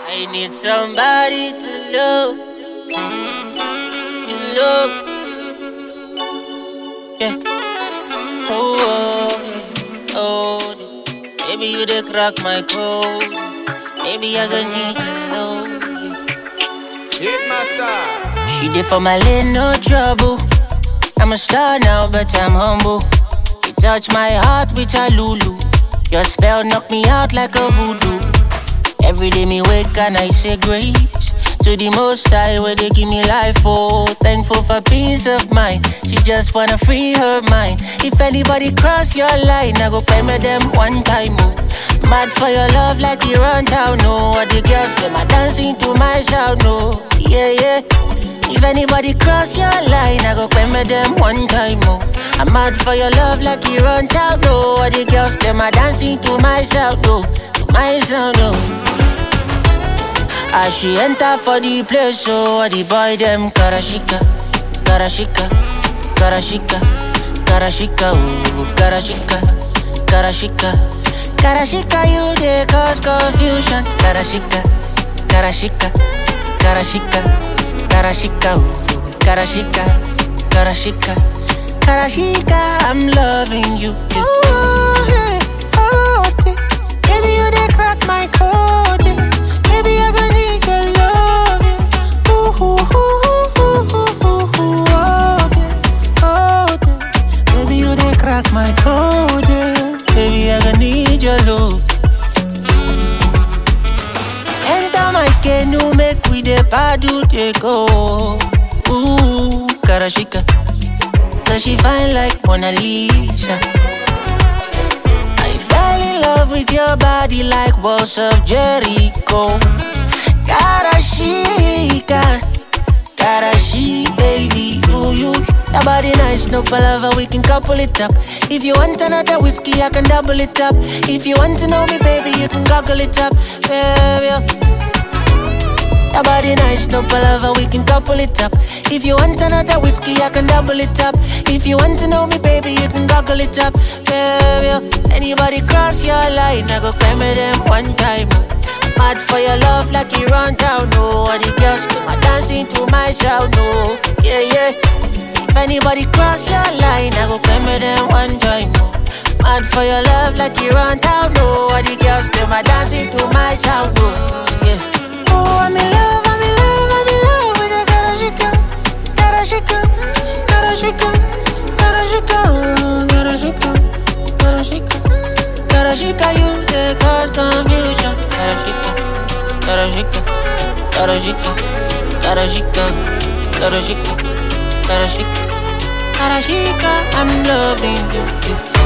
I need somebody to love, yeah. Oh, baby, you dey crack my code. Baby, I gonna need your love. Hitmaster. She did for my lane, no trouble. I'm a star now, but I'm humble. You touch my heart with a lulu. Your spell knock me out like a voodoo. Every day me wake and I say grace to the Most High where they give me life, oh. Thankful for peace of mind. She just wanna free her mind. If anybody cross your line, I go pay me them one time, oh. Mad for your love like you run town, no. All the girls, them are dancing to my sound, no. Yeah, yeah. If anybody cross your line, I go pay me them one time, oh. I'm mad for your love like you run town, no. All the girls, them are dancing to my sound, no. To my sound, no. As she enter for the place, so all the boy them karashika, karashika, karashika, karashika, ooh, karashika, karashika, karashika, you dey cause confusion. Karashika, karashika, karashika, karashika, ooh, karashika, karashika, karashika, I'm loving you. Oh, hey, oh, baby, you dey crack my code. Baby, I gonna need your love. Ooh, ooh, ooh, ooh, ooh, ooh, oh, Baby, you dey crack my code. Baby, I gonna need your love. Enter my canoe, make we dey paddle, dey go. Ooh, karashika, cause she fine like Mona Lisa. I fell in love with your body like walls of Jericho. Karashika, Karashi, baby, you. Your body nice, no palava, we can couple it up. If you want another whiskey, I can double it up. If you want to know me, baby, you can goggle it up, baby. Your body nice, no palava, we can couple it up. If you want another whiskey, I can double it up. If you want to know me, baby, you can goggle it up, baby. Anybody cross your line, I go claim me them one time. Mad for your love like you run down, no. All the girls to my dancing to my sound, no. Yeah, yeah. If anybody cross your line, I go claim me them one time. Mad for your love like you run down, no. All the girls to my dancing to my sound, no. Yeah. oh, I'm in love, I'm in love, I'm in love with the karashika, karashika, karashika, karashika, karashika, karashika. Karashika, you dey cause confusion. Karashika, karashika, karashika, karashika, karashika, karashika, karashika, I'm loving you.